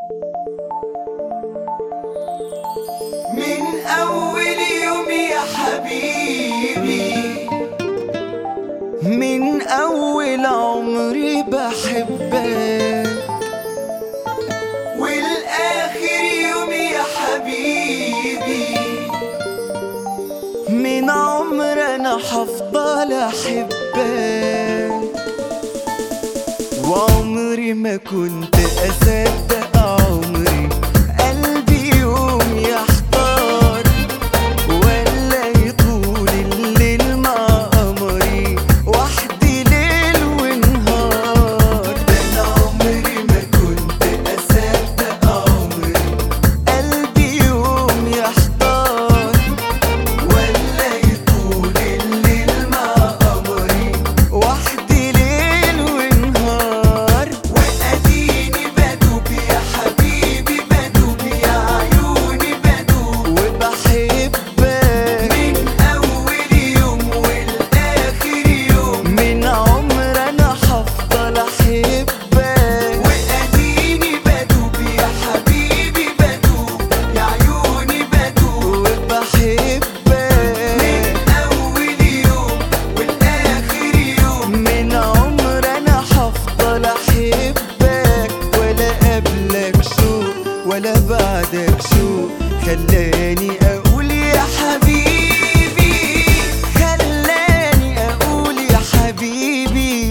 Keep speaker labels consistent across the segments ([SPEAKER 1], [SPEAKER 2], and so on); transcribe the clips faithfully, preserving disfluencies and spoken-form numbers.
[SPEAKER 1] من أول يوم يا حبيبي،
[SPEAKER 2] من أول عمري بحبك،
[SPEAKER 1] والآخر يوم يا حبيبي،
[SPEAKER 2] من عمر أنا حفضل أحبك. وعمري ما كنت أصدق عمري قلبي يوم يحتار، ولا يطول الليل مع قمري وحدي ليل ونهار.
[SPEAKER 1] ده أنا عمري ما كنت أصدق عمري
[SPEAKER 2] قلبي يوم يحتار،
[SPEAKER 1] ولا يطول الليل مع قمري
[SPEAKER 2] وحدي ليل ونهار.
[SPEAKER 1] وأديني بدوب يا حبيبي، بدوب يا عيوني بدوب،
[SPEAKER 2] وبحبك
[SPEAKER 1] من أول يوم والآخر يوم،
[SPEAKER 2] من عمر أنا حفضل أحبك.
[SPEAKER 1] وأديني بدوب يا حبيبي بدوب، يا عيوني بدوب،
[SPEAKER 2] وبحبك
[SPEAKER 1] من أول يوم والآخر يوم.
[SPEAKER 2] من عمر أنا حفضل أحبك، ولا قبلك شوق ولا بعدك شوق خلاني أقول يا حبيبي، خلاني أقول يا حبيبي.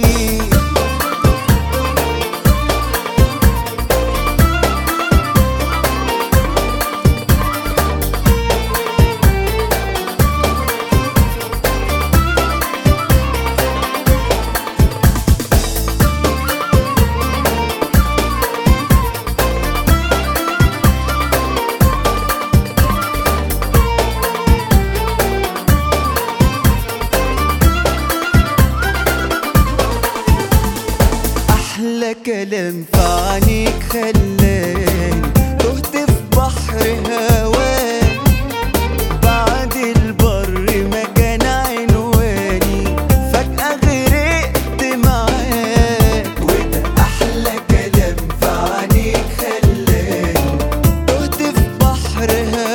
[SPEAKER 2] أحلى كلام في عينيك خلاني تهت في بحر هواك، بعد البر ما كان عنواني فجأة غرقت معاك.
[SPEAKER 1] وده أحلى كلام في عينيك خلاني
[SPEAKER 2] تهت في بحر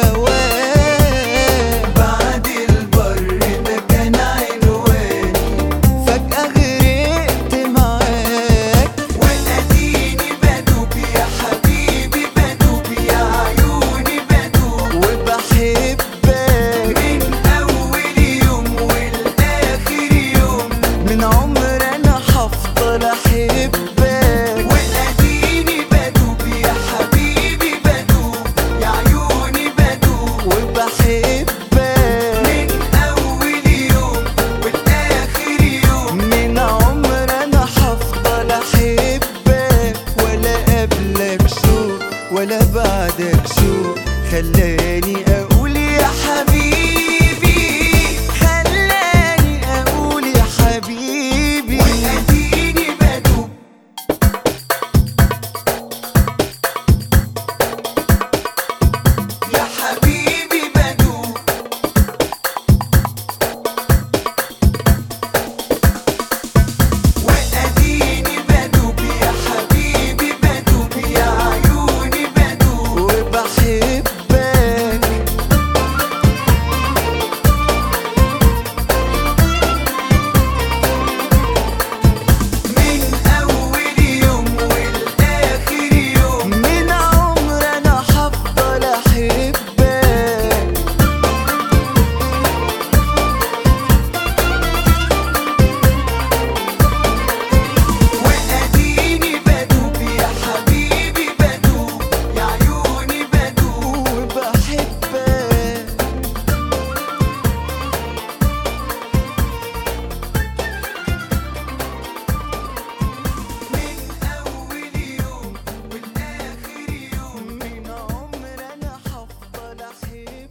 [SPEAKER 2] هواك،
[SPEAKER 1] بعد البر ما كان عنواني،
[SPEAKER 2] فجأة غرقت معاك.
[SPEAKER 1] وأديني بدوب يا حبيبي بدوب، يا عيوني بدوب،
[SPEAKER 2] وبحبك
[SPEAKER 1] من أول يوم والآخر يوم.
[SPEAKER 2] من عمر أنا حفضل أحبك.
[SPEAKER 1] وأديني بدوب يا حبيبي بدوب، يا عيوني بدوب،
[SPEAKER 2] وبحبك
[SPEAKER 1] من أول يوم والآخر يوم.
[SPEAKER 2] من عمر أنا حفضل أحبك، ولا قبلك شوق ولا بعدك شوق خلاني أقول يا حبيبي، خلاني أقول يا حبيبي.
[SPEAKER 1] وأديني بدوب يا حبيبي بدوب، وأديني بدوب يا حبيبي بدوب، يا عيوني بدوب،
[SPEAKER 2] وبحبك
[SPEAKER 1] من أول يوم والآخر يوم.
[SPEAKER 2] من عمر أنا حفضل أحبك.
[SPEAKER 1] وأديني بدوب يا حبيبي بدوب، يا عيوني بدوب،
[SPEAKER 2] وبحبك
[SPEAKER 1] من أول يوم والآخر يوم.
[SPEAKER 2] من عمر أنا حفضل أحبك.